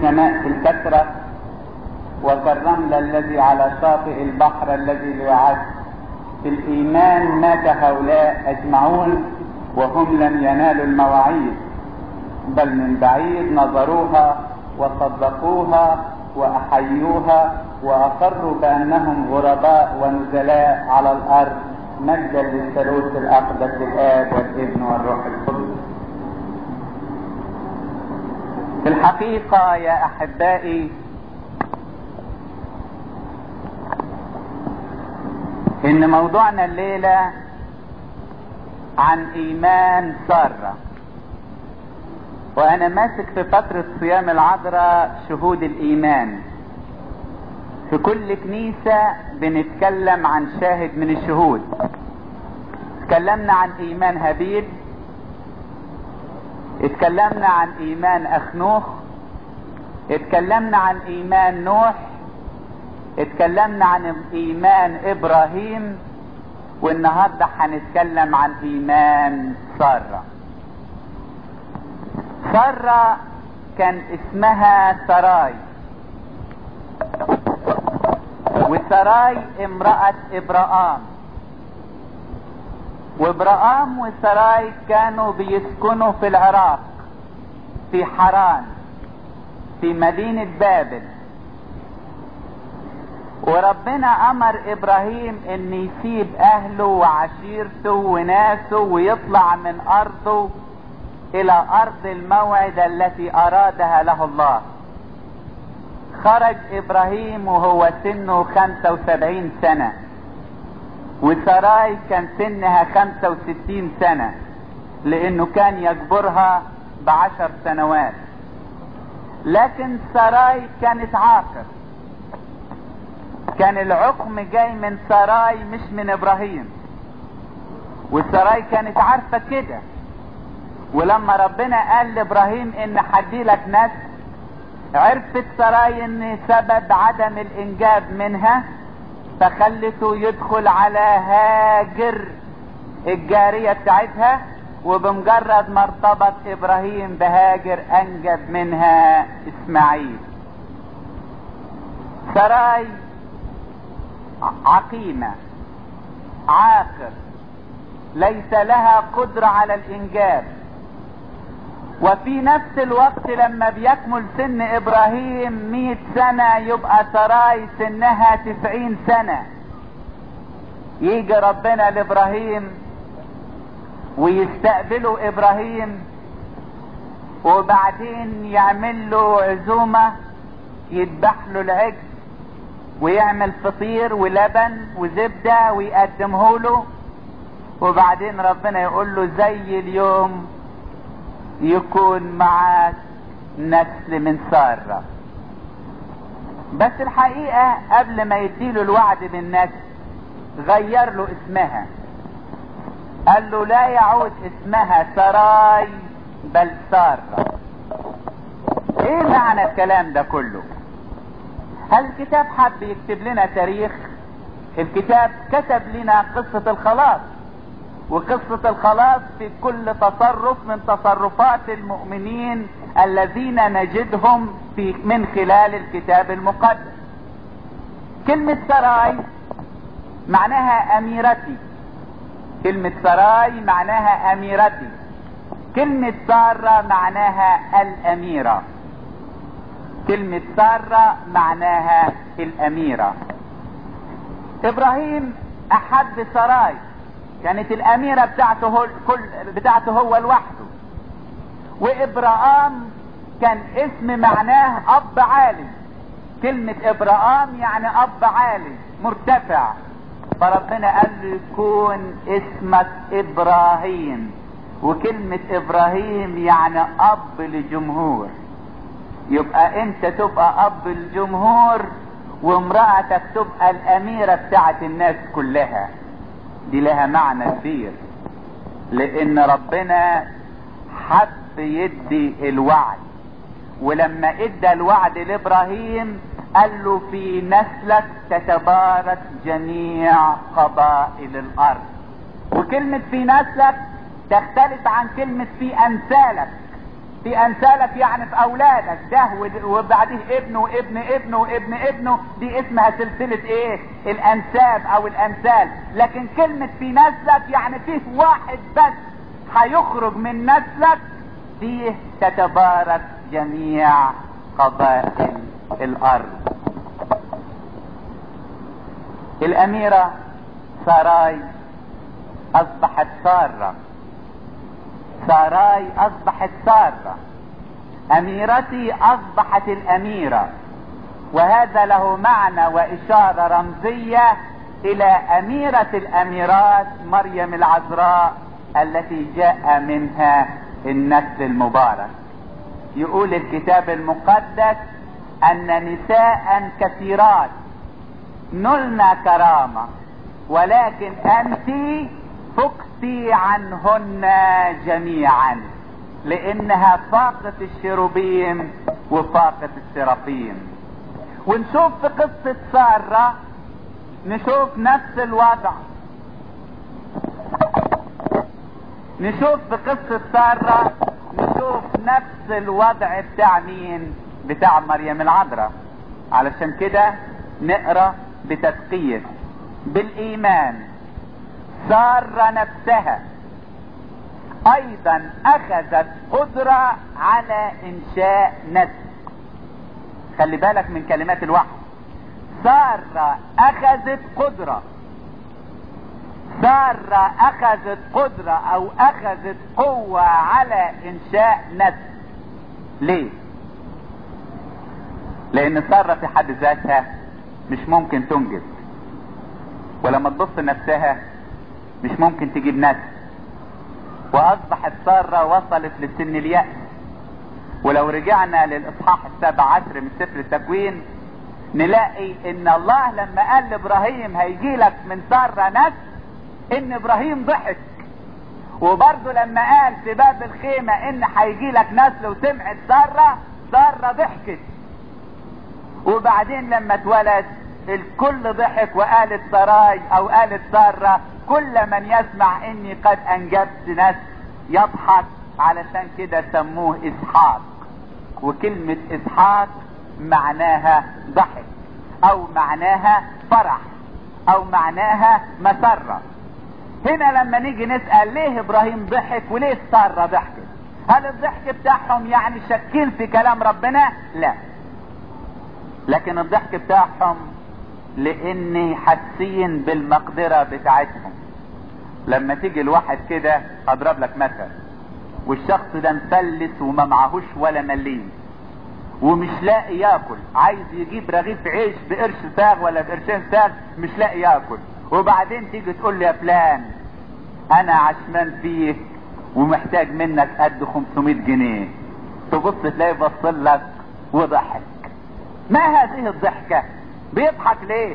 السماء في الكثرة وكالرمل الذي على شاطئ البحر الذي لا يعد. في الإيمان مات هؤلاء أجمعون وهم لم ينالوا المواعيد، بل من بعيد نظروها وصدقوها وأحيوها وأقروا بأنهم غرباء ونزلاء على الأرض، مجدا للثالوث الأقدس الآب والابن والروح القدس. في الحقيقة يا أحبائي إن موضوعنا الليلة عن إيمان سارة، وأنا ماسك في فترة صيام العذراء شهود الإيمان. في كل كنيسة بنتكلم عن شاهد من الشهود. اتكلمنا عن إيمان هابيل، اتكلمنا عن إيمان أخنوخ، اتكلمنا عن إيمان نوح، اتكلمنا عن إيمان إبراهيم، والنهاردة هنتكلم عن إيمان سارة. سارة كان اسمها سراي، وسراي امرأة إبراهام، وإبراهام وسراي كانوا بيسكنوا في العراق في حران في مدينة بابل. وربنا أمر إبراهيم إن يسيب أهله وعشيرته وناسه ويطلع من أرضه إلى أرض الموعد التي أرادها له الله. خرج إبراهيم وهو سنه 75 سنة، وسراي كان سنها 65 سنة، لأنه كان يجبرها ب10 سنوات. لكن سراي كانت عاقر، كان العقم جاي من سراي مش من إبراهيم، وسراي كانت عارفة كده. ولما ربنا قال لإبراهيم إن هديلك نسل، عرفت سراي إن سبب عدم الإنجاب منها، فخلته يدخل على هاجر الجارية بتاعتها، وبمجرد ما ارتبط إبراهيم بهاجر أنجب منها إسماعيل. سراي عقيمة عاقر، ليس لها قدرة على الإنجاب. وفي نفس الوقت لما بيكمل سن إبراهيم 100 سنة يبقى سراي سنها 90 سنة. يجي ربنا لإبراهيم ويستقبله إبراهيم، وبعدين يعمل له عزومة، يذبح له العجل ويعمل فطير ولبن وزبدة ويقدمه له، وبعدين ربنا يقول له زي اليوم يكون معك نسل من سارة. بس الحقيقة قبل ما يديله الوعد بالنسل غير له اسمها، قال له لا يعود اسمها سراي بل سارة. ايه معنى الكلام ده كله؟ هل الكتاب حب يكتب لنا تاريخ؟ الكتاب كتب لنا قصة الخلاص، وقصة الخلاص في كل تصرف من تصرفات المؤمنين الذين نجدهم من خلال الكتاب المقدس. كلمة سراي معناها أميرتي، كلمة سراي معناها أميرتي، كلمة سارة معناها الأميرة، كلمة سارة معناها الأميرة. إبراهيم أحب سراي، كانت الأميرة بتاعته هو لوحده. وإبراهام كان اسم معناه أب عالي، كلمة إبراهام يعني أب عالي مرتفع، فربنا قال له يكون اسمك إبراهيم، وكلمة إبراهيم يعني أب لجمهور. يبقى أنت تبقى أب الجمهور، وامرأتك تبقى الأميرة بتاعت الناس كلها. دي لها معنى كبير، لأن ربنا حب يدي الوعد، ولما ادى الوعد لإبراهيم قال له في نسلك تتبارك جميع قبائل الأرض. وكلمة في نسلك تختلف عن كلمة في أمثالك. في امثالك يعني في اولادك، ده وبعديه ابنه وابن ابنه وابن ابنه، دي اسمها سلسلة ايه؟ الانساب او الامثال. لكن كلمة في نسلك يعني فيه واحد بس هيخرج من نسلك فيه تتبارك جميع قبائل الارض. الاميرة ساراي اصبحت سارة، ساراي اصبحت سارة، اميرتي اصبحت الاميرة، وهذا له معنى واشارة رمزية الى اميرة الاميرات مريم العذراء التي جاء منها النسل المبارك. يقول الكتاب المقدس ان نساء كثيرات نلنا كرامة، ولكن انت فقتي عنهن جميعا، لانها فاقت الشيروبيم وفاقت السرافيم. ونشوف في قصة سارة نشوف نفس الوضع، نشوف في قصة سارة نشوف نفس الوضع بتاع مين؟ بتاع مريم العذراء. علشان كده نقرأ بتدقيق. بالايمان سارة نفسها ايضا اخذت قدرة على انشاء نسل. خلي بالك من كلمات الوحي، سارة اخذت قدرة، سارة اخذت قدرة او اخذت قوة على انشاء نسل. ليه؟ لان سارة في حد ذاتها مش ممكن تنجب، ولما تبص نفسها مش ممكن تجيب نسل، واصبحت سارة وصلت لسن اليأس. ولو رجعنا للاصحاح 17 من سفر التكوين نلاقي ان الله لما قال لابراهيم هيجيلك من سارة نسل، ان ابراهيم ضحك. وبرضه لما قال في باب الخيمة ان هيجيلك نسل وسمعت سارة، سارة ضحكت. وبعدين لما اتولد الكل ضحك وقالت سراي او قالت سارة كل من يسمع اني قد انجبت نسل يضحك. علشان كده سموه اسحاق، وكلمة اسحاق معناها ضحك او معناها فرح او معناها مسرة. هنا لما نيجي نسأل ليه ابراهيم ضحك وليه سارة ضحكت، هل الضحك بتاعهم يعني شكين في كلام ربنا؟ لا، لكن الضحك بتاعهم لاني حاسين بالمقدرة بتاعتهم. لما تيجي الواحد كده، اضرب لك مثل، والشخص ده مفلس وما معهوش ولا مليم ومش لاقي ياكل، عايز يجيب رغيف عيش بقرش ساغ ولا بقرشين ساغ، مش لاقي ياكل. وبعدين تيجي تقول لي يا فلان انا عشمان فيك ومحتاج منك قد 500 جنيه، تبص تلاقي بصلك وضحك. ما هذه الضحكة؟ بيضحك ليه؟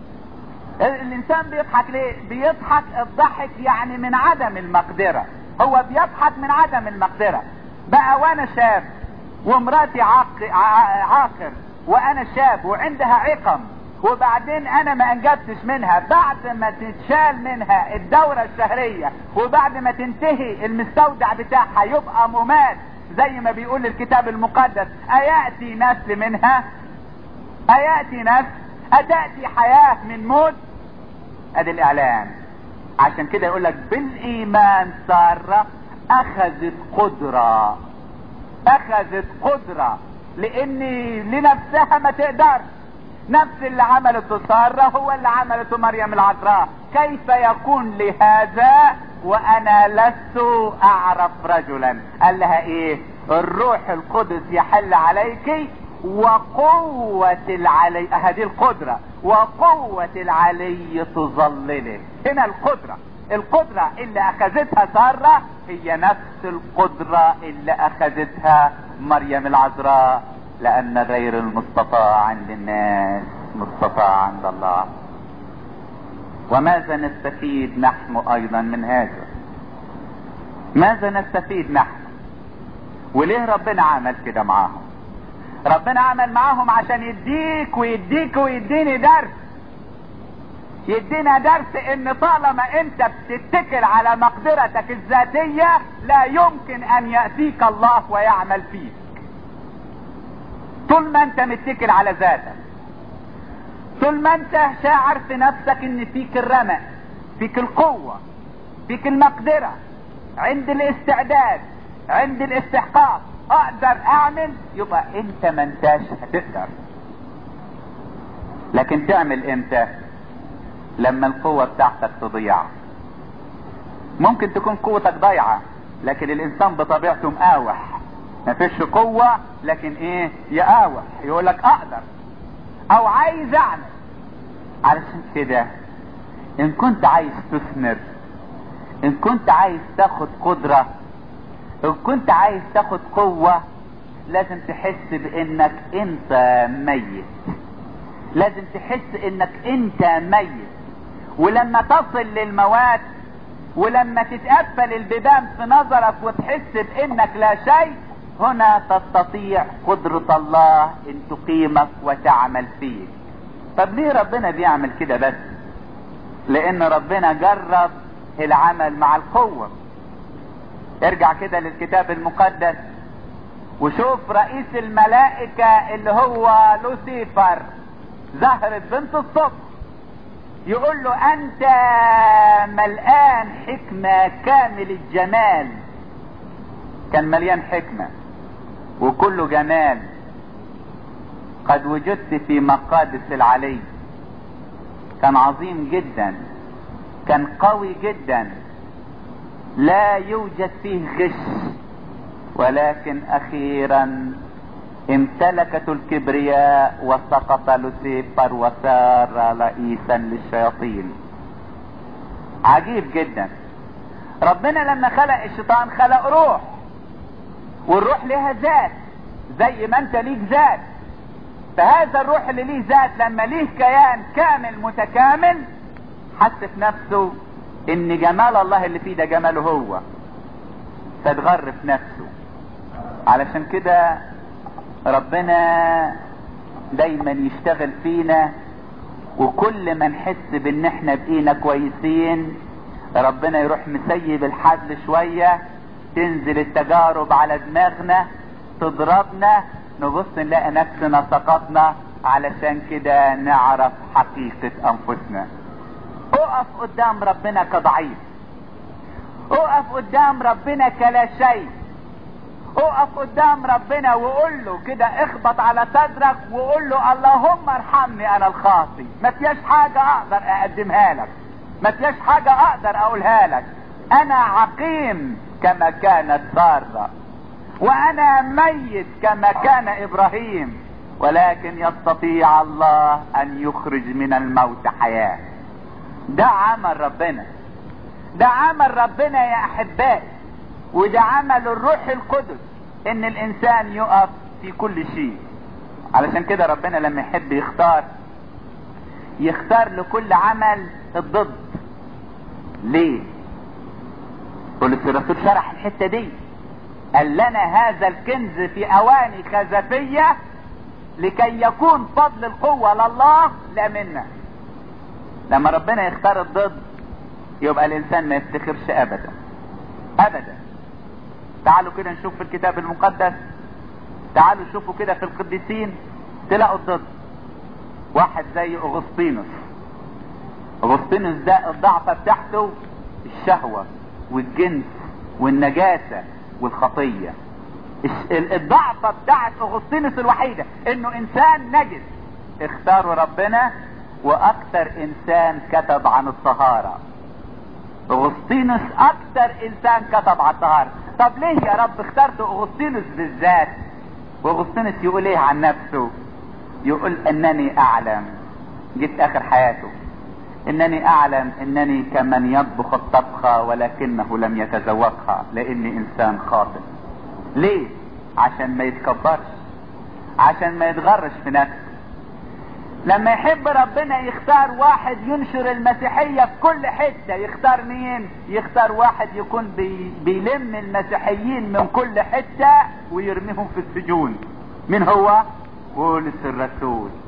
الانسان بيضحك ليه؟ بيضحك الضحك يعني من عدم المقدرة، هو بيضحك من عدم المقدرة. بقى وانا شاب ومراتي عاقر وانا شاب وعندها عقم، وبعدين انا ما انجبتش منها، بعد ما تتشال منها الدورة الشهرية وبعد ما تنتهي المستودع بتاعها يبقى ممات زي ما بيقول الكتاب المقدس، اياتي نسل منها؟ اياتي نسل؟ اتاتي حياة من موت؟ ادي الاعلان. عشان كده يقول لك بالايمان سارة اخذت قدرة، اخذت قدرة، لان لنفسها ما تقدرش. نفس اللي عملته سارة هو اللي عملته مريم العذراء. كيف يكون لهذا وانا لست اعرف رجلا؟ قال لها ايه؟ الروح القدس يحل عليك وقوة العلي، هذه القدرة، وقوة العلي تظللك. هنا القدرة، القدرة اللي اخذتها سارة هي نفس القدرة اللي اخذتها مريم العذراء، لان غير المستطاع عند الناس مستطاع عند الله. وماذا نستفيد نحن ايضا من هذا؟ ماذا نستفيد نحن؟ وليه ربنا عمل كده معاهم؟ ربنا عمل معاهم عشان يديك ويديك ويديني درس. يدينا درس ان طالما انت بتتكل على مقدرتك الذاتية لا يمكن ان يأتيك الله ويعمل فيك. طول ما انت متكل على ذاتك، طول ما انت شاعر في نفسك ان فيك الرمق، فيك القوة، فيك المقدرة، عند الاستعداد، عند الاستحقاق، اقدر اعمل، يبقى انت ما انتاش هتقدر. لكن تعمل امتى؟ لما القوة بتاعتك تضيع. ممكن تكون قوتك ضايعة لكن الانسان بطبيعته مقاوح، مفيش قوة لكن ايه؟ يقاوح، يقولك اقدر او عايز اعمل. علشان كده ان كنت عايز تثمر، ان كنت عايز تاخد قدرة، ان كنت عايز تاخد قوة، لازم تحس بانك انت ميت. لازم تحس انك انت ميت. ولما تصل للموات، ولما تتقفل البيبان في نظرك وتحس بانك لا شيء، هنا تستطيع قدرة الله ان تقيمك وتعمل فيك. طب ليه ربنا بيعمل كده بس؟ لان ربنا جرب العمل مع القوة. ارجع كده للكتاب المقدس وشوف رئيس الملائكة اللي هو لوسيفر، زهرة بنت الصبح، يقول له انت ملآن حكمة كامل الجمال. كان مليان حكمة وكله جمال. قد وجدت في مقادس العلي. كان عظيم جدا، كان قوي جدا، لا يوجد فيه غش، ولكن اخيرا امتلكته الكبرياء وسقط لوسيفر وصار رئيسا للشياطين. عجيب جدا. ربنا لما خلق الشيطان خلق روح، والروح لها ذات زي ما انت ليك ذات. فهذا الروح اللي ليه ذات لما ليه كيان كامل متكامل، حس في نفسه ان جمال الله اللي فيه ده جماله هو، فاتغر في نفسه. علشان كده ربنا دايما يشتغل فينا، وكل ما نحس بان احنا بقينا كويسين ربنا يروح مسيب الحبل شوية، تنزل التجارب على دماغنا تضربنا، نبص نلاقي نفسنا سقطنا. علشان كده نعرف حقيقة انفسنا. اقف قدام ربنا كضعيف، اقف قدام ربنا كلا شيء، اقف قدام ربنا وقول له كده، اخبط على صدرك وقول له اللهم ارحمني انا الخاطي. ما فيش حاجة اقدر اقدمها لك، ما فيش حاجة اقدر اقولها لك. انا عقيم كما كانت سارة، وانا ميت كما كان ابراهيم، ولكن يستطيع الله ان يخرج من الموت حياة. ده عمل ربنا، ده عمل ربنا يا احبائي، وده عمل الروح القدس، ان الانسان يقف في كل شيء. علشان كده ربنا لما يحب يختار لكل عمل الضد. ليه؟ بولس الرسول شرح الحتة دي، قال لنا هذا الكنز في اواني خزفية لكي يكون فضل القوة لله لا منا. لما ربنا يختار الضد يبقى الانسان ما يفتخرش ابدا ابدا. تعالوا كده نشوف في الكتاب المقدس، تعالوا شوفوا كده في القديسين تلاقوا الضد. واحد زي اغسطينوس. اغسطينوس ده الضعفة بتاعته الشهوة والجنس والنجاسة والخطية. الضعفة بتاعت اغسطينوس الوحيدة انه انسان نجس. اختاروا ربنا واكتر انسان كتب عن الطهارة. اغسطينوس اكتر انسان كتب عن الطهارة. طب ليه يا رب اخترت اغسطينوس بالذات؟ واغسطينوس يقول ايه عن نفسه؟ يقول انني اعلم، جيت اخر حياته، انني اعلم انني كمن يطبخ الطبخة ولكنه لم يتذوقها لاني انسان خاطئ. ليه؟ عشان ما يتكبرش، عشان ما يتغرش في نفسه. لما يحب ربنا يختار واحد ينشر المسيحية في كل حتة، يختار مين؟ يختار واحد يكون بيلم المسيحيين من كل حتة ويرميهم في السجون. مين هو؟ بولس الرسول.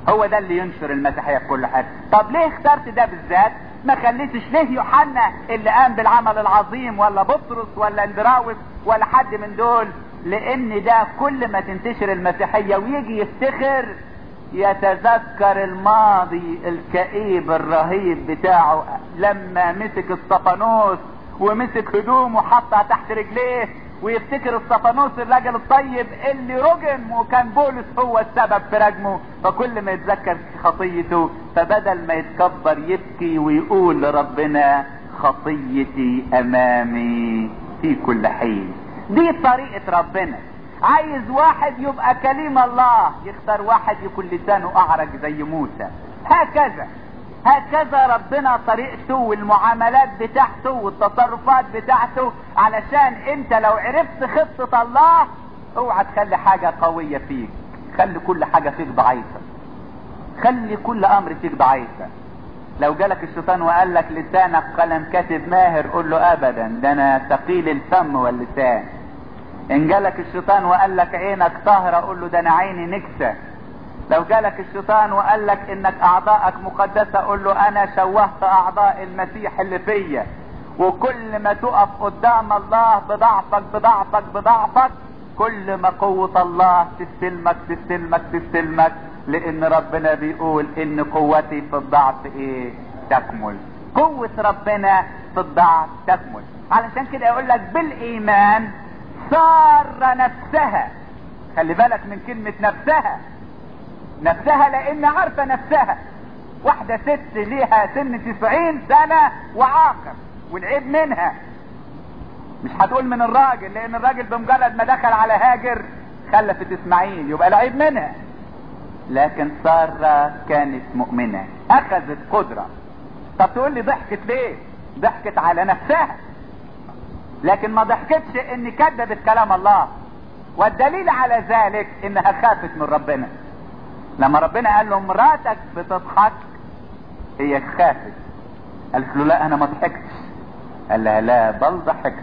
هو ده اللي ينشر المسيحية في كل حاجة. طب ليه اخترت ده بالذات؟ ما خليتش ليه يوحنا اللي قام بالعمل العظيم، ولا بطرس، ولا اندراوس، ولا حد من دول؟ لان ده كل ما تنتشر المسيحية ويجي يفتخر يتذكر الماضي الكئيب الرهيب بتاعه لما مسك اسطفانوس ومسك هدومه وحطها تحت رجليه، ويفتكر اسطفانوس الراجل الطيب اللي رجم وكان بولس هو السبب في رجمه. فكل ما يتذكر خطيته فبدل ما يتكبر يبكي ويقول لربنا خطيتي امامي في كل حين. دي طريقة ربنا. عايز واحد يبقى كليم الله، يختار واحد يكون لسانه اعرج زي موسى. هكذا ربنا طريقته والمعاملات بتاعته والتصرفات بتاعته، علشان انت لو عرفت خطة الله اوعى تخلي حاجة قوية فيك، خلي كل حاجة فيك ضعيفة، خلي كل امر فيك ضعيفة. لو جالك الشيطان وقال لك لسانك قلم كاتب ماهر، قول له ابدا، ده انا ثقيل الفم واللسان. ان جالك الشيطان وقال لك عينك طاهرة، قول له ده انا عيني نكسة. لو جالك الشيطان وقال لك انك اعضائك مقدسة، قول له انا شوهت اعضاء المسيح اللي فيا. وكل ما تقف قدام الله بضعفك بضعفك بضعفك، كل ما قوة الله تستلمك، لان ربنا بيقول ان قوتي في الضعف تكمل. قوة ربنا في الضعف تكمل. علشان كده يقول لك بالايمان صار نفسها. خلي بالك من كلمة نفسها لان عارفة نفسها. واحدة ست ليها سن 90 سنة وعاقر، والعيب منها، مش هتقول من الراجل، لان الراجل بمجرد ما دخل على هاجر خلفت اسماعيل، يبقى العيب منها. لكن سارة كانت مؤمنة، اخذت قدرة. طب تقول لي ضحكت ليه؟ ضحكت على نفسها، لكن ما ضحكتش ان كذبت كلام الله. والدليل على ذلك انها خافت من ربنا. لما ربنا قال له مراتك بتضحك، هي خافت. قالت له لا انا ما ضحكتش. قال لها لا بل ضحكت.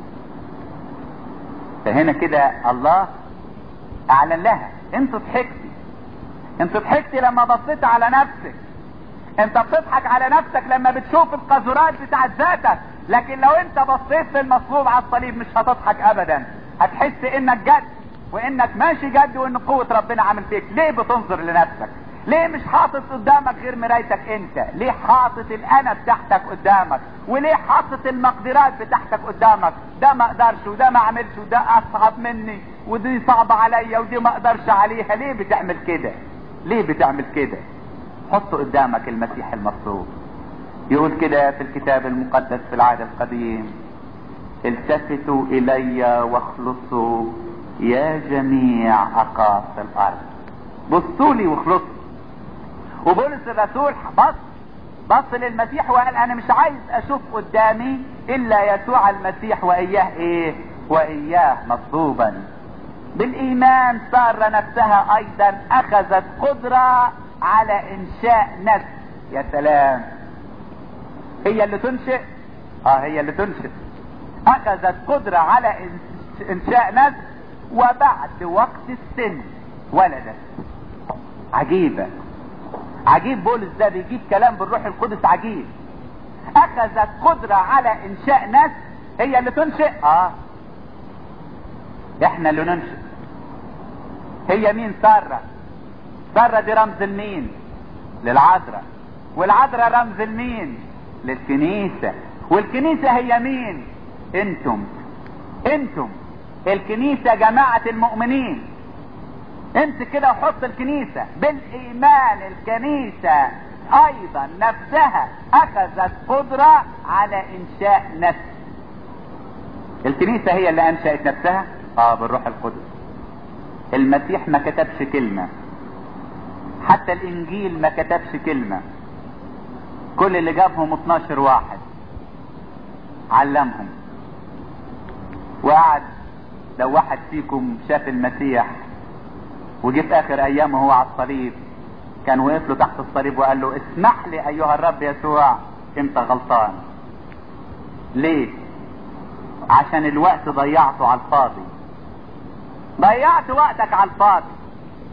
فهنا كده الله اعلن لها انت ضحكتي لما بصيت على نفسك. انت بتضحك على نفسك لما بتشوف القذورات بتاعت ذاتك، لكن لو انت بصيت للمصلوب على الصليب مش هتضحك ابدا. هتحس انك جد، وانك ماشي جد، وان قوة ربنا عامل فيك. ليه بتنظر لنفسك؟ ليه مش حاطط قدامك غير مرايتك انت؟ ليه حاطط الانا بتاعتك قدامك؟ وليه حاطط المقدرات بتاعتك قدامك؟ ده ما اقدرش، وده ما اعملش، وده اصعب مني، ودي صعبة عليا، ودي ما اقدرش عليها. ليه بتعمل كده؟ حط قدامك المسيح المصلوب. يقول كده في الكتاب المقدس في العهد القديم: التفتوا الي واخلصوا يا جميع اقاصي الارض. بصوا لي واخلصوا. وبولس الرسول بص للمسيح وقال انا مش عايز اشوف قدامي الا يسوع المسيح واياه مصلوبا. بالايمان سار نفسها ايضا اخذت قدرة على انشاء نفس. يا سلام، هي اللي تنشئ. هي اللي تنشئ. اخذت قدرة على انشاء نفس، وبعد وقت السن ولدت. عجيب بولس ده بيجيب كلام بالروح القدس عجيب. اخذت قدرة على انشاء نفس. هي اللي تنشئ. احنا اللي ننشئ. هي مين؟ سارة دي رمز المين؟ للعذراء. والعذراء رمز المين؟ للكنيسة. والكنيسة هي مين؟ انتم الكنيسة جماعة المؤمنين. امسك كده وحط الكنيسة. بالايمان الكنيسة ايضا نفسها اخذت قدرة على انشاء نفس. الكنيسة هي اللي انشأت نفسها بالروح القدس. المسيح ما كتبش كلمة، حتى الانجيل ما كتبش كلمة. كل اللي جابهم 12 واحد علمهم. وقعد لو واحد فيكم شاف المسيح وجيت اخر ايامه هو على الصليب، كان وقف له تحت الصليب وقال له اسمح لي ايها الرب يسوع، انت غلطان. ليه؟ عشان الوقت ضيعته على الفاضي. ضيعت وقتك على الفاضي.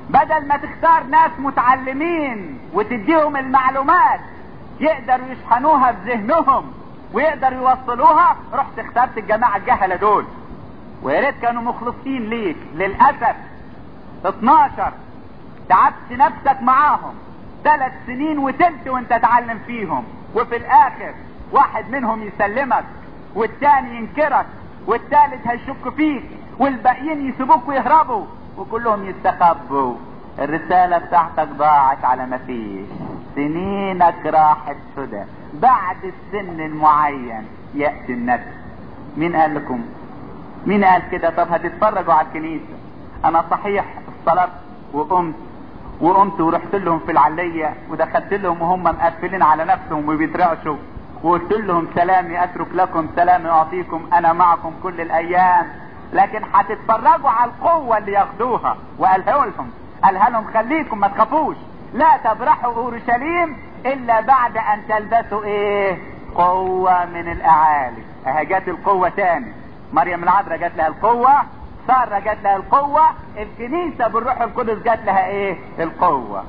بدل ما تختار ناس متعلمين وتديهم المعلومات يقدروا يشحنوها بذهنهم ويقدروا يوصلوها، رحت اخترت الجماعة الجهلة دول، ويا ريت كانوا مخلصين ليك. للأسف 12 تعبت نفسك معاهم 3 سنين وتلت وانت تعلم فيهم، وفي الاخر واحد منهم يسلمك والتاني ينكرك والتالت هيشك فيك والباقيين يسيبوك ويهربوا وكلهم يستخبوا. الرسالة بتاعتك ضاعت على ما فيش، سنينك راحت سدى. بعد السن المعين يأتي الندم. مين قال لكم؟ مين قال كده؟ طب هتتفرجوا على الكنيسة. انا صحيح الصلاة وقمت ورحت لهم في العلية ودخلت لهم وهم مقفلين على نفسهم وبيترعشوا وقلت لهم سلامي اترك لكم سلامي اعطيكم انا معكم كل الايام. لكن هتتفرجوا على القوة اللي ياخدوها. قالها لهم خليكم ما تخافوش، لا تبرحوا اورشليم الا بعد ان تلبسوا ايه؟ قوة من الاعالي. جات القوة تاني. مريم العذراء جات لها القوة، سارة جات لها القوة، الكنيسة بالروح القدس جات لها ايه؟ القوة.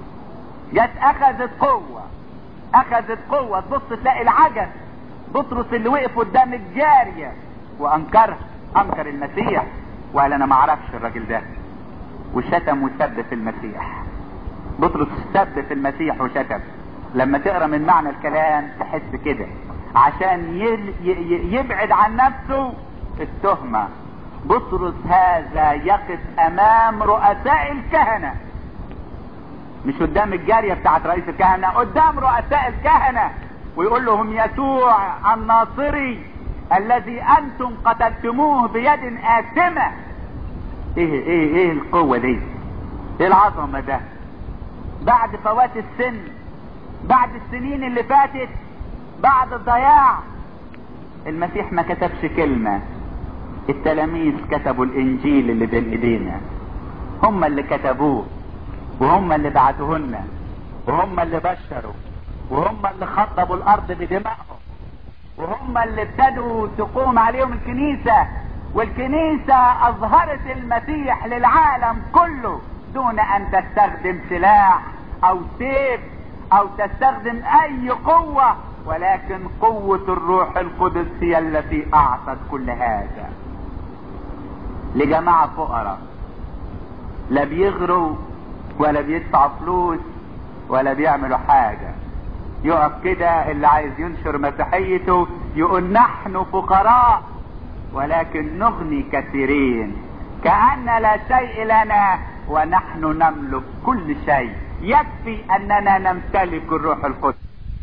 اخذت قوة. تبص تلاقي العجز بطرس اللي وقف قدام الجارية وانكر المسيح وقال انا ما اعرفش الراجل ده، وشتم وسب في المسيح. بطرس سب في المسيح وشتم. لما تقرا من معنى الكلام تحس كده عشان يبعد عن نفسه التهمة. بطرس هذا يقف امام رؤساء الكهنة، مش قدام الجارية بتاعت رئيس الكهنة، قدام رؤساء الكهنة، ويقول لهم يسوع الناصري الذي انتم قتلتموه بيد آثمة. ايه القوة دي؟ ايه العظمة ده؟ بعد فوات السن، بعد السنين اللي فاتت، بعد الضياع، المسيح ما كتبش كلمة. التلاميذ كتبوا الانجيل اللي بين ايدينا، هم اللي كتبوه وهم اللي بعتوه لنا وهم اللي بشروا وهم اللي خضبوا الارض بدمائهم وهم اللي ابتدوا تقوم عليهم الكنيسة. والكنيسة اظهرت المسيح للعالم كله دون ان تستخدم سلاح او سيف او تستخدم اي قوة، ولكن قوة الروح القدس هي التي اعطت كل هذا لجماعة فقراء لا بيغروا ولا بيدفعوا فلوس ولا بيعملوا حاجة. يقف كده اللي عايز ينشر مسيحيته يقول نحن فقراء ولكن نغني كثيرين، كأن لا شيء لنا ونحن نملك كل شيء. يكفي اننا نمتلك الروح القدس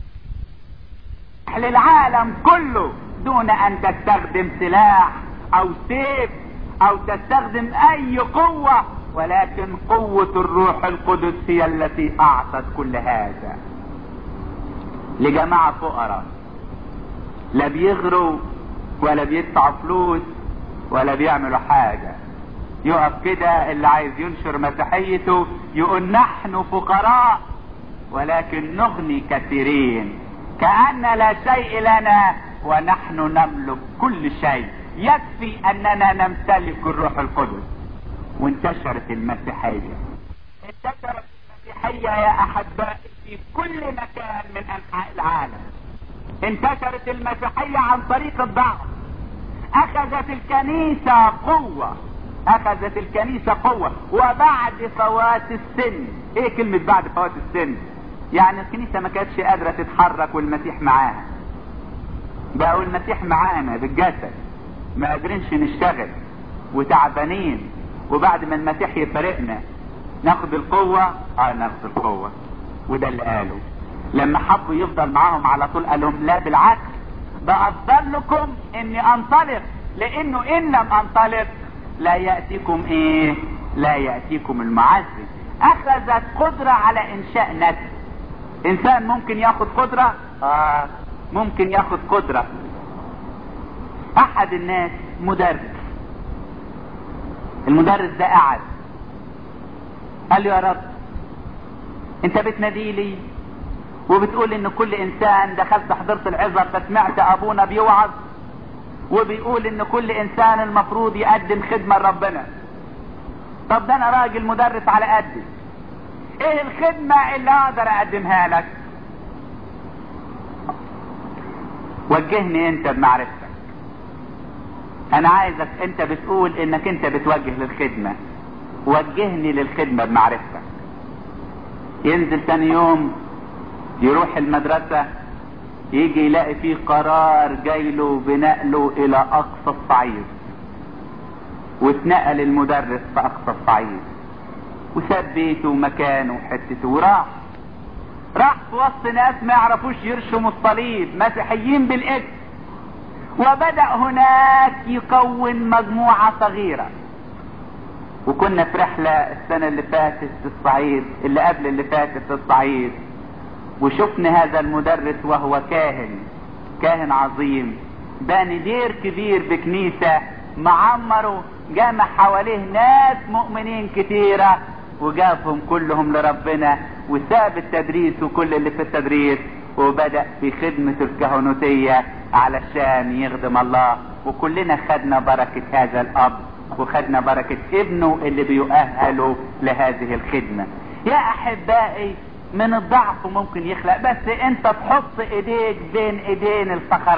للعالم كله دون ان تستخدم سلاح او سيف او تستخدم اي قوة، ولكن قوة الروح القدس هي التي اعطت كل هذا لجماعة فقراء لا بيغروا ولا بيدفعوا فلوس ولا بيعملوا حاجة. يقف كده اللي عايز ينشر مسيحيته يقول نحن فقراء ولكن نغني كثيرين، كأن لا شيء لنا ونحن نملك كل شيء. يكفي اننا نمتلك الروح القدس. وانتشرت المسيحية، انتشرت المسيحية يا احبائي في كل مكان من انحاء العالم. انتشرت المسيحية عن طريق الضعف. اخذت الكنيسة قوة وبعد فوات السن. ايه كلمة بعد فوات السن؟ يعني الكنيسة ما كانتش قادرة تتحرك والمسيح معاها. بقوا المسيح معانا بالجسد ما قادرينش نشتغل وتعبانين، وبعد ما المسيح يفارقنا ناخد القوة. ناخد القوة. وده اللي قالوا لما حبوا يفضل معاهم على طول قال لهم لا بالعكس، ده افضل لكم اني انطلق، لانه ان لم انطلق لا يأتيكم المعزي. اخذت قدرة على انشاء نسل. انسان ممكن ياخد قدرة، ممكن ياخد قدرة. احد الناس مدرس، المدرس ده قعد قال له يا رب انت بتنادي لي وبتقول ان كل انسان، دخلت حضرت العظة فسمعت ابونا بيوعظ وبيقول ان كل انسان المفروض يقدم خدمة لربنا. طب ده انا راجل مدرس على قدي ايه الخدمة اللي اقدر اقدمها لك؟ وجهني انت بمعرفتك. انا عايزك، انت بتقول انك انت بتوجه للخدمة، وجهني للخدمة بمعرفتك. ينزل تاني يوم يروح المدرسة، يجي يلاقي فيه قرار جايله بنقله الى اقصى الصعيد، واتنقل المدرس في اقصى الصعيد، وساب بيته ومكانه وحتته وراح في وسط ناس ما يعرفوش يرشموا الصليب، مسيحيين بالاسم، وبدأ هناك يكون مجموعة صغيرة. وكنا في رحلة السنة اللي فاتت في الصعيد، اللي قبل اللي فاتت في الصعيد، وشفنا هذا المدرس وهو كاهن عظيم، باني دير كبير بكنيسة معمره، جمع حواليه ناس مؤمنين كتيرة، وجابهم كلهم لربنا، وساب التدريس وكل اللي في التدريس، وبدأ في خدمة الكهنوتية علشان يخدم الله. وكلنا خدنا بركة هذا الأب، وخدنا بركة ابنه اللي بيؤهله لهذه الخدمة. يا أحبائي، من الضعف ممكن يخلق، بس انت تحط ايديك بين ايدين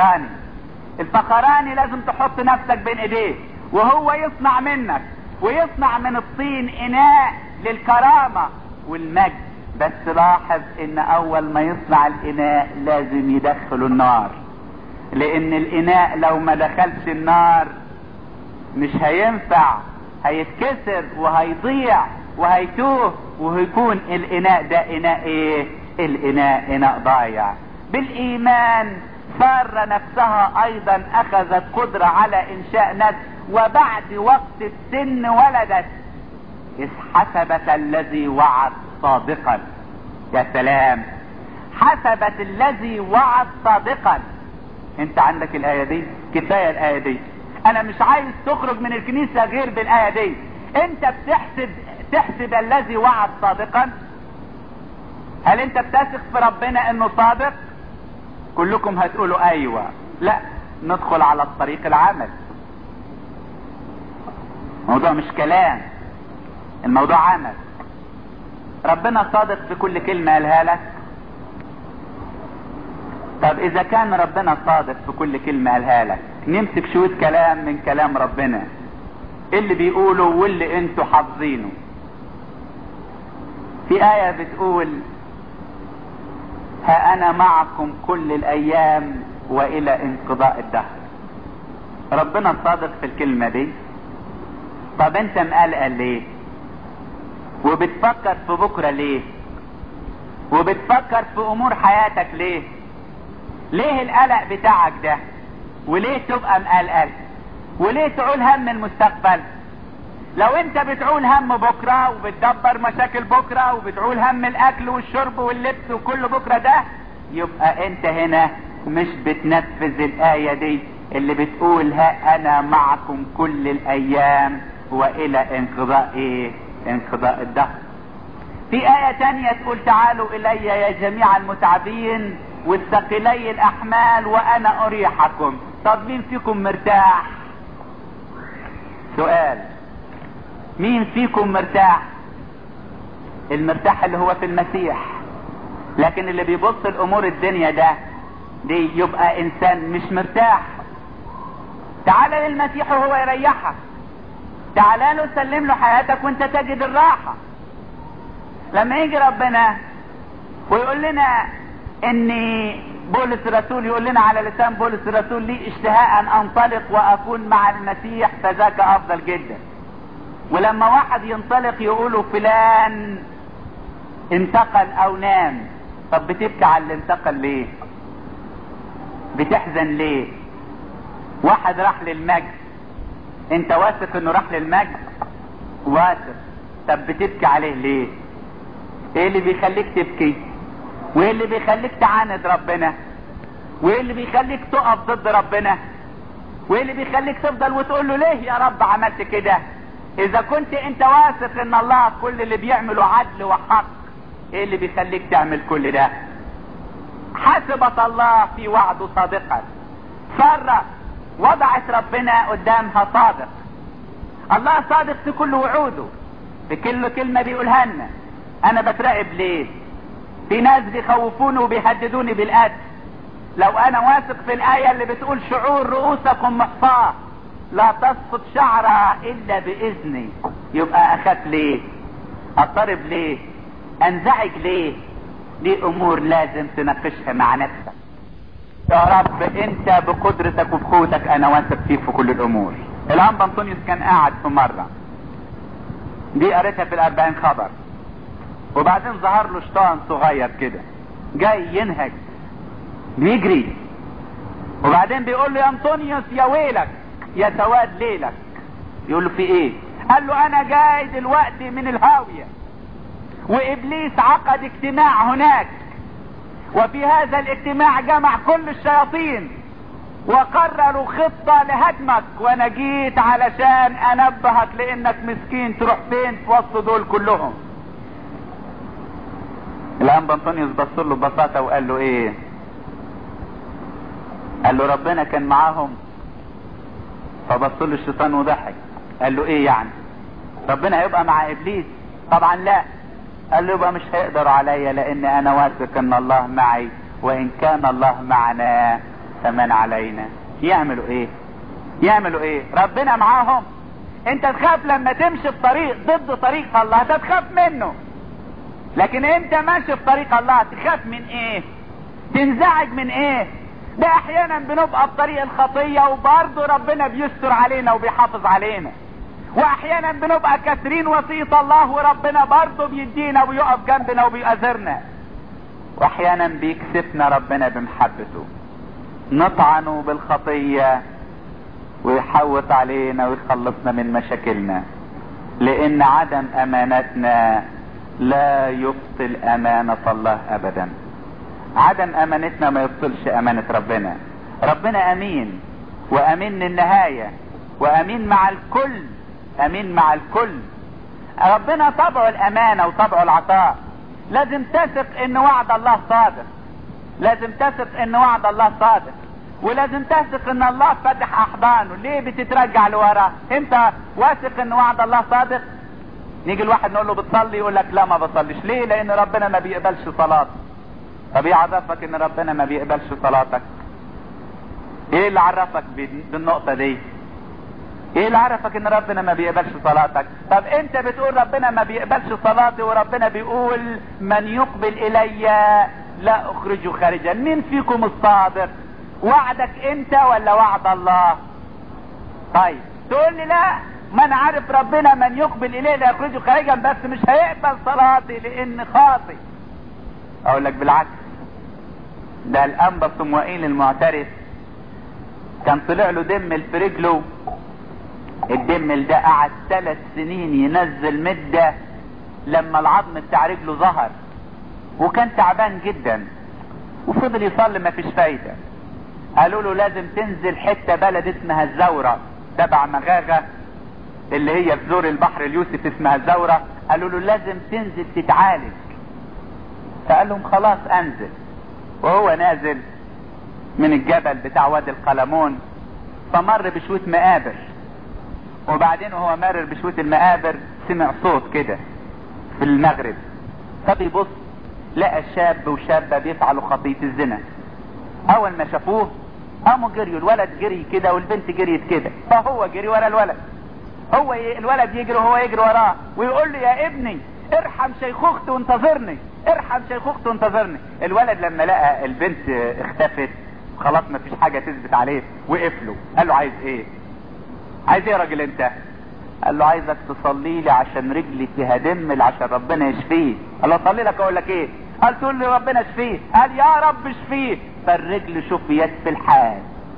الفخراني لازم تحط نفسك بين ايديه، وهو يصنع منك، ويصنع من الطين اناء للكرامة والمجد. بس لاحظ ان اول ما يصنع الاناء لازم يدخله النار، لان الاناء لو ما دخلش النار مش هينفع، هيتكسر وهيضيع وهيتوه، وهيكون الاناء ده اناء ايه؟ الاناء اناء ضايع. بالايمان سارة نفسها ايضا اخذت قدرة على انشاء نسل، وبعد وقت السن ولدت، إذ حسبت الذي وعد صادقا. يا سلام، حسبت الذي وعد صادقا. انت عندك الآية دي، كفاية الآية دي، انا مش عايز تخرج من الكنيسة غير بالآية دي. انت تحسب الذي وعد صادقا. هل انت بتثق في ربنا انه صادق؟ كلكم هتقولوا ايوه. لا، ندخل على الطريق العمل. الموضوع مش كلام، الموضوع عمل. ربنا صادق في كل كلمة قالها لك. طب اذا كان ربنا صادق في كل كلمة قالها لك، نمسك شوية كلام من كلام ربنا اللي بيقوله واللي انتوا حافظينه. في آية بتقول: ها انا معكم كل الايام والى انقضاء الدهر. ربنا صادق في الكلمة دي. طب انت مقلقل ليه؟ وبتفكر في بكرة ليه؟ وبتفكر في امور حياتك ليه؟ ليه القلق بتاعك ده؟ وليه تبقى مقلقل؟ وليه تعول هم المستقبل؟ لو انت بتعول هم بكرة وبتدبر مشاكل بكرة وبتعول هم الاكل والشرب واللبس وكل بكرة ده، يبقى انت هنا مش بتنفذ الآية دي اللي بتقول: ها انا معكم كل الايام والى انقضاء ايه؟ انقضاء الدهر. في آية تانية تقول: تعالوا الي يا جميع المتعبين والثقلي الاحمال وانا اريحكم. طب مين فيكم مرتاح؟ سؤال، مين فيكم مرتاح؟ المرتاح اللي هو في المسيح. لكن اللي بيبص الامور الدنيا دي يبقى انسان مش مرتاح. تعال للمسيح وهو يريحك، تعال له سلم له حياتك وانت تجد الراحة. لما يجي ربنا ويقول لنا ان بولس الرسول يقول لنا على لسان بولس الرسول: لي اشتهاء ان انطلق واكون مع المسيح فذاك افضل جدا. ولما واحد ينطلق يقولوا فلان انتقل او نام. طب بتبكي على اللي انتقل ليه؟ بتحزن ليه؟ واحد راح للمجد، انت واثق انه راح للمجد؟ واثق. طب بتبكي عليه ليه؟ ايه اللي بيخليك تبكي؟ وايه اللي بيخليك تعاند ربنا؟ وايه اللي بيخليك تقف ضد ربنا؟ وايه اللي بيخليك تفضل وتقول له: ليه يا رب عملت كده؟ اذا كنت انت واثق ان الله كل اللي بيعمله عدل وحق، ايه اللي بيخليك تعمل كل ده؟ حسبت الله في وعده صادقا. سارة وضعت ربنا قدامها صادق. الله صادق في كل وعوده، في كل كلمة بيقولها لنا. انا بترعب ليه؟ في ناس بيخوفوني وبيهددوني بالقتل. لو انا واثق في الاية اللي بتقول شعور رؤوسكم محصاة لا تسقط شعرها الا باذني، يبقى اخاف ليه؟ اضطرب ليه؟ انزعج ليه؟ دي امور لازم تناقشها مع نفسك. يا رب انت بقدرتك وبقوتك انا واثق فيك في كل الامور. الانبا انطونيوس كان قاعد في مرة، دي قريتها في الاربعين خبر، وبعدين ظهر له شيطان صغير كده جاي ينهج بيجري، وبعدين بيقول له يا انطونيوس يا ويلك يا سواد ليلك. يقول له في ايه؟ قال له انا جاي دلوقتي من الهاوية، وابليس عقد اجتماع هناك، وفي هذا الاجتماع جمع كل الشياطين وقرروا خطة لهدمك، وانا جيت علشان انبهك لانك مسكين تروح فين في وسط دول كلهم. الانبا انطونيوس بص له ببساطة وقال له ايه؟ قال له ربنا كان معاهم. فبص له الشيطان وضحك، قال له ايه يعني؟ ربنا هيبقى مع ابليس؟ طبعا لا. قال له يبقى مش هيقدر عليا لان انا واثق ان الله معي، وان كان الله معنا فمن علينا. يعملوا ايه؟ يعملوا ايه؟ ربنا معاهم. انت تخاف لما تمشي في طريق ضد طريق الله تخاف منه، لكن انت ماشي في طريق الله تخاف من ايه؟ تنزعج من ايه؟ ده احيانا بنبقى في طريق الخطية وبرضه ربنا بيستر علينا وبيحافظ علينا، واحيانا بنبقى كاسرين وصية الله وربنا برضه بيدينا ويقف جنبنا وبيأذرنا، واحيانا بيكسفنا ربنا بمحبته، نطعنه بالخطية ويحوط علينا ويخلصنا من مشاكلنا، لان عدم امانتنا لا يبطل امانة الله ابدا. عدم امانتنا ما يبطلش امانة ربنا. ربنا امين، وامين للنهاية، وامين مع الكل، امين مع الكل. ربنا طبعه الامانة وطبعه العطاء. لازم تثق ان وعد الله صادق، لازم تثق ان وعد الله صادق، ولازم تثق ان الله فتح احضانه. ليه بتترجع لورا؟ انت واثق ان وعد الله صادق. نيجي الواحد نقول له بتصلي يقول لك لا ما بصليش. ليه؟ لان ربنا ما بيقبلش صلاة. طب ايه عرفك ان ربنا ما بيقبلش صلاتك؟ ايه اللي عرفك بالنقطة دي؟ ايه اللي عرفك ان ربنا ما بيقبلش صلاتك؟ طب انت بتقول ربنا ما بيقبلش صلاتي، وربنا بيقول من يقبل الي لا اخرجه خارجا. مين فيكم الصادق؟ وعدك انت ولا وعد الله؟ طيب تقول لي لا، ما انا عارف ربنا من يقبل اليه لا يخرجه خارجا، بس مش هيقبل صلاتي لان خاطئ. اقول لك بالعكس، ده الانبا صموئيل المعترف كان طلع له دمل في رجله. الدمل ده قعد 3 سنين ينزل مدة لما العظم بتاع رجله ظهر، وكان تعبان جدا وفضل يصلي ما فيش فايدة. قالوا له لازم تنزل حتة بلد اسمها الزورة تبع مغاغة اللي هي في زور البحر اليوسف اسمها الزورة. قالوا له لازم تنزل تتعالج. فقال لهم خلاص انزل. وهو نازل من الجبل بتاع وادي القلمون فمر بشوية مقابر، وبعدين وهو مارر بشوية المقابر سمع صوت كده في المغرب، فبيبص لقى شاب وشابة بيفعلوا خطية الزنا. اول ما شافوه قاموا جريوا، الولد جري كده والبنت جريت كده، فهو جري ورا الولد، الولد يجري وهو يجري وراه ويقول له يا ابني ارحم شيخوختي وانتظرني، ارحم شيخوختي وانتظرني. الولد لما لقى البنت اختفت خلاص ما فيش حاجة تثبت عليه وقف له. قال له عايز ايه؟ عايز ايه يا راجل انت؟ قال له عايزك تصلي لي عشان رجلي فيها دم عشان ربنا يشفيه. قال له اصلي لك اقول لك ايه؟ قال تقول لي ربنا يشفيه. قال يا رب اشفيه. فالرجل شفيت في الحال.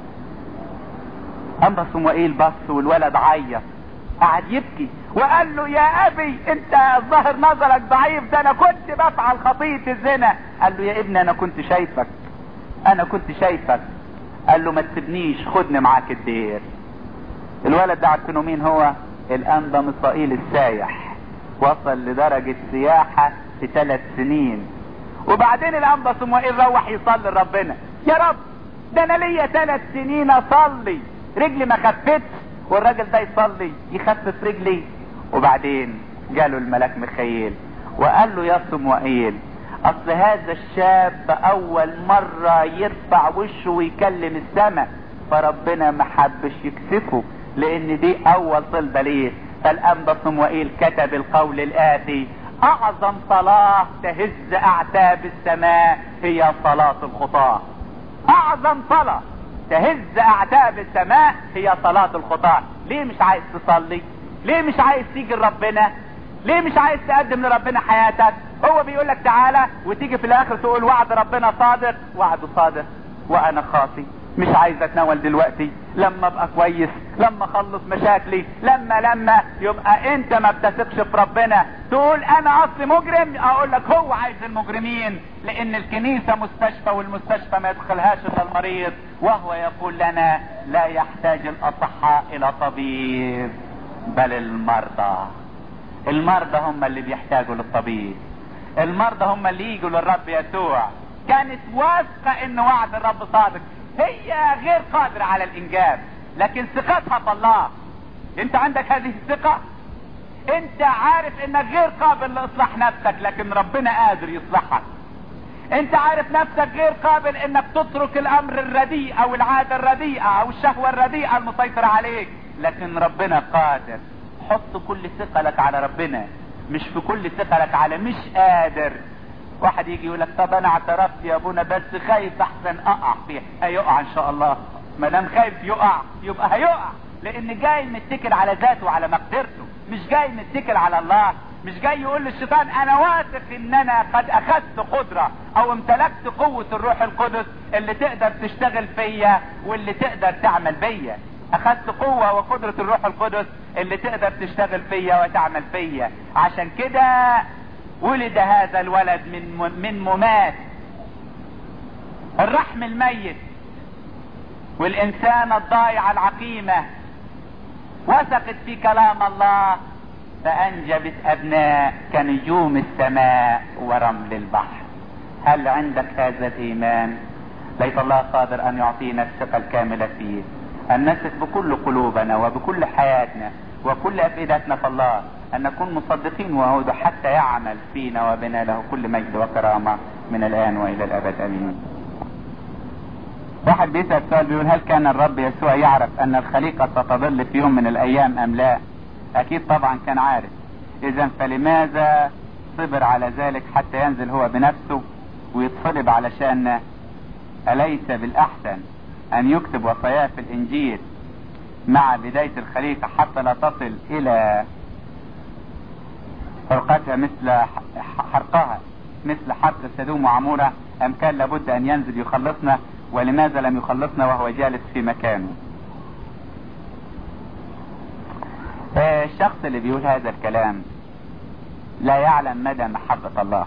انبا صموئيل بص والولد عيط قعد يبكي وقال له يا ابي انت الظاهر نظرك ضعيف، ده انا كنت بفعل خطية الزنا. قال له يا ابني انا كنت شايفك، انا كنت شايفك. قال له ما تسيبنيش خدني معاك الدير. الولد ده عارفينه مين هو؟ الانبا مصائيل السايح، وصل لدرجة سياحة في 3 سنين. وبعدين الانبا صموئيل روح يصلي لربنا، يا رب ده انا ليا 3 سنين اصلي رجلي ما خفتش، والراجل ده يصلي يخفف رجلي. وبعدين جاله الملاك ميخائيل وقال له يا صموئيل اصل هذا الشاب اول مرة يرفع وشه ويكلم السماء، فربنا ما حبش يكسفه لان دي اول طلبة ليه. فالانبا صموئيل كتب القول الاتي: اعظم صلاة تهز اعتاب السماء هي صلاة الخطاة. اعظم صلاة تهز اعتاب السماء هي صلاة الخطاة. ليه مش عايز تصلي؟ ليه مش عايز تيجي لربنا؟ ليه مش عايز تقدم لربنا حياتك؟ هو بيقول لك تعالى، وتيجي في الاخر تقول وعد ربنا صادق. وعده صادق وانا خاطي، مش عايز اتناول دلوقتي، لما ابقى كويس، لما اخلص مشاكلي، لما يبقى انت ما بتثقش في ربنا. تقول انا اصلي مجرم، اقول لك هو عايز المجرمين، لان الكنيسة مستشفى، والمستشفى ما يدخلهاش الا المريض، وهو يقول لنا لا يحتاج الاصحاء الى طبيب بل المرضى. المرضى هم اللي بيحتاجوا للطبيب، المرضى هم اللي يجوا للرب يسوع. كانت واثقة ان وعد الرب صادق، هي غير قادرة على الانجاب، لكن ثقتها في الله. انت عندك هذه الثقة؟ انت عارف انك غير قابل لاصلاح نفسك، لكن ربنا قادر يصلحك. انت عارف نفسك غير قابل انك تترك الامر الرديء او العادة الرديئة او الشهوة الرديئة المسيطرة عليك، لكن ربنا قادر. حط كل ثقلك على ربنا، مش في كل ثقلك على مش قادر. واحد يجي يقول لك طب انا اعترفت يا ابونا بس خايف احسن اقع فيها. هيقع ان شاء الله، ما دام خايف يقع يبقى هيقع، لان جاي متكل على ذاته وعلى مقدرته، مش جاي متكل على الله. مش جاي يقول للشيطان انا واثق ان انا قد اخذت قدرة او امتلكت قوة الروح القدس اللي تقدر تشتغل فيا واللي تقدر تعمل بيا. اخذت قوة وقدرة الروح القدس اللي تقدر تشتغل فيا وتعمل فيا. عشان كده ولد هذا الولد من ممات الرحم الميت، والانسان الضائع العقيمة وثقت في كلام الله فانجبت ابناء كنجوم السماء ورمل البحر. هل عندك هذا الايمان؟ ليت الله قادر ان يعطينا الثقة الكاملة فيه، ان نثق بكل قلوبنا وبكل حياتنا وكل افئدتنا في الله، ان نكون مصدقين وعود حتى يعمل فينا وبنا له كل مجد وكرامة من الان والى الابد امين. واحد بيسأل سؤال بيقول هل كان الرب يسوع يعرف ان الخليقة ستضل في يوم من الايام ام لا؟ اكيد طبعا كان عارف. اذا فلماذا صبر على ذلك حتى ينزل هو بنفسه ويتصلب علشان؟ أليس بالأحسن أن يكتب وصاياه في الإنجيل مع بداية الخليقة حتى لا تصل إلى حرقتها حرقها مثل حرق سدوم وعمورة؟ أم كان لابد أن ينزل يخلصنا؟ ولماذا لم يخلصنا وهو جالس في مكانه؟ الشخص اللي بيقول هذا الكلام لا يعلم مدى محبة الله.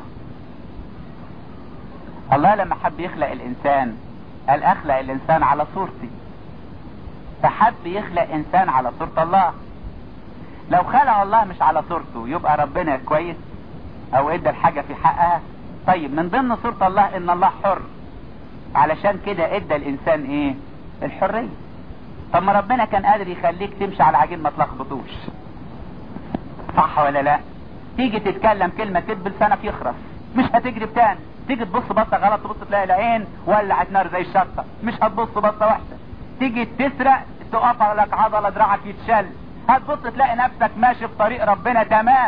الله لما حب يخلق الانسان قال اخلق الانسان على صورتي، فحب يخلق انسان على صورة الله. لو خلق الله مش على صورته يبقى ربنا كويس او ادى الحاجة في حقها؟ طيب من ضمن صورة الله ان الله حر، علشان كده ادى الانسان ايه؟ الحرية. طب ما ربنا كان قادر يخليك تمشي على عجين ما تلخبطوش، صح ولا لا؟ تيجي تتكلم كلمة كذب لسانك يخرس، مش هتجرب تاني. تيجي تبص بصة غلط تبص تلاقي العين ولعت نار زي الشطة، مش هتبص بصة وحشة. تيجي تسرق تقف لك عضلة دراعك يتشل، هتبص تلاقي نفسك ماشي في طريق ربنا تمام،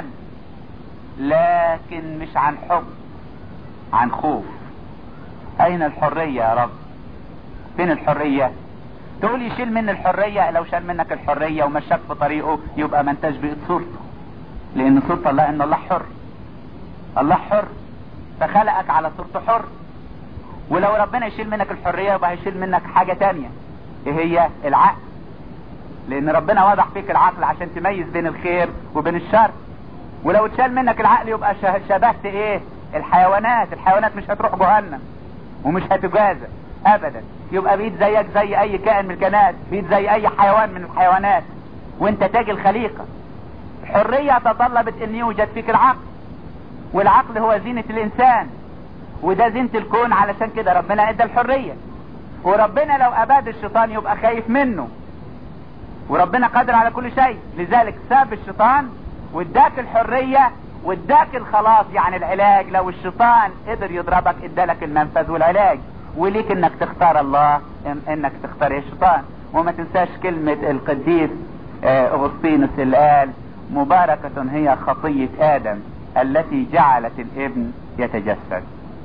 لكن مش عن حب، عن خوف. اين الحرية يا رب؟ فين الحرية؟ تقول يشيل من الحرية. لو شال منك الحرية ومشاك في طريقه يبقى ما انتش بقيت صورته، لان صورة الله ان الله حر. الله حر فخلقك على صورته حر. ولو ربنا يشيل منك الحرية يبقى هيشيل منك حاجة تانية، ايه هي؟ العقل. لان ربنا وضع فيك العقل عشان تميز بين الخير وبين الشر. ولو اتشال منك العقل يبقى شبهت ايه؟ الحيوانات. الحيوانات مش هتروح جهنم ومش هتجازى ابدا، يبقى بقيت زيك زي اي كائن من الكائنات، بقيت زي اي حيوان من الحيوانات، وانت تاج الخليقة. الحرية تطلبت ان يوجد فيك العقل، والعقل هو زينة الانسان، وده زينة الكون. علشان كده ربنا ادى الحرية. وربنا لو اباد الشيطان يبقى خايف منه، وربنا قادر على كل شيء، لذلك ساب الشيطان واداك الحرية واداك الخلاص يعني العلاج. لو الشيطان قدر يضربك ادالك المنفذ والعلاج، وليك انك تختار الله انك تختار الشيطان. وما تنساش كلمة القديس اغسطينوس اللي قال مباركة هي خطية ادم التي جعلت الابن يتجسد.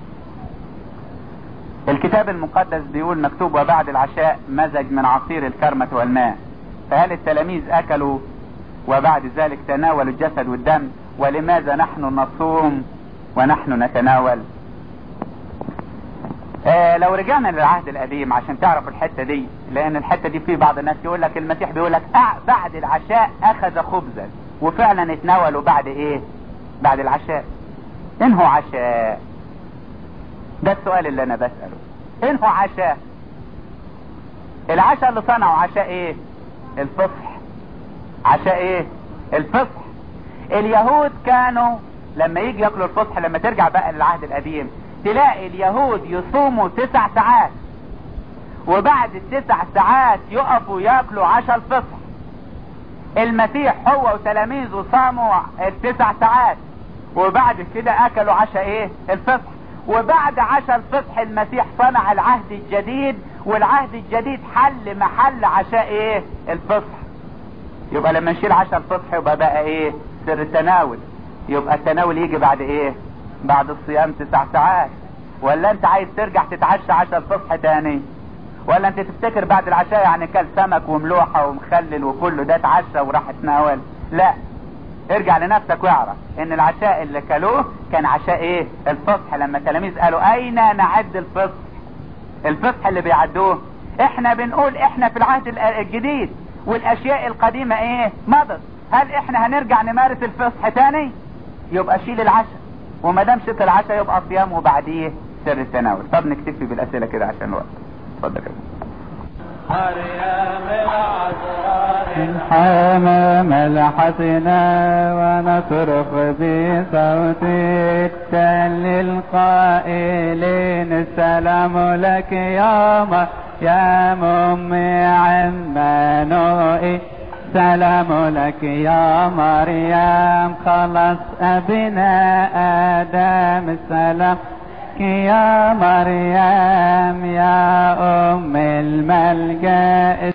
الكتاب المقدس بيقول مكتوب وبعد العشاء مزج من عصير الكرمة والماء. فهل التلاميذ اكلوا وبعد ذلك تناولوا الجسد والدم؟ ولماذا نحن نصوم ونحن نتناول؟ لو رجعنا للعهد القديم عشان تعرفوا الحتة دي، لان الحتة دي في بعض الناس يقول لك المسيح بيقول لك بعد العشاء اخذ خبزا، وفعلا اتناولوا بعد ايه؟ بعد العشاء. انه عشاء؟ ده السؤال اللي انا بسأله. انه عشاء؟ العشاء اللي صنعوا عشاء ايه؟ الفصح. عشاء ايه؟ الفصح. اليهود كانوا لما يجي ياكلوا الفصح، لما ترجع بقى للعهد القديم تلاقي اليهود يصوموا 9 ساعات، وبعد ال9 ساعات يقفوا ياكلوا عشاء الفصح. المسيح هو وتلاميذه صاموا ال9 ساعات، وبعد كده اكلوا عشاء ايه؟ الفصح. وبعد عشاء الفصح المسيح صنع العهد الجديد، والعهد الجديد حل محل عشاء ايه؟ الفصح. يبقى لما نشيل عشاء الفصح يبقى بقى ايه؟ سر التناول. يبقى التناول يجي بعد ايه؟ بعد الصيام 9 ساعات. ولا انت عايز ترجع تتعشى عشاء الفصح تاني؟ ولا انت تفتكر بعد العشاء يعني كل سمك وملوحة ومخلل وكله ده اتعشى وراح اتناول؟ لا، ارجع لنفسك واعرف ان العشاء اللي كلوه كان عشاء ايه؟ الفصح. لما التلاميذ قالوا اين نعد الفصح؟ الفصح اللي بيعدوه احنا بنقول احنا في العهد الجديد والاشياء القديمة ايه؟ مضت. هل احنا هنرجع نمارس الفصح تاني؟ يبقى شيل العشاء، وما دام شلت العشاء يبقى صيام وبعديه سر التناول. طب نكتفي بالاسئله كده عشان الوقت. اتفضل يا مريم العذراء حمام الحسنى ونصرخ بصوت التل القائلين السلام لك يا مريم أم عمانوئيل، سلام لك يا مريم خلص أبناء آدم، السلام يا مريم يا أم الملجأ.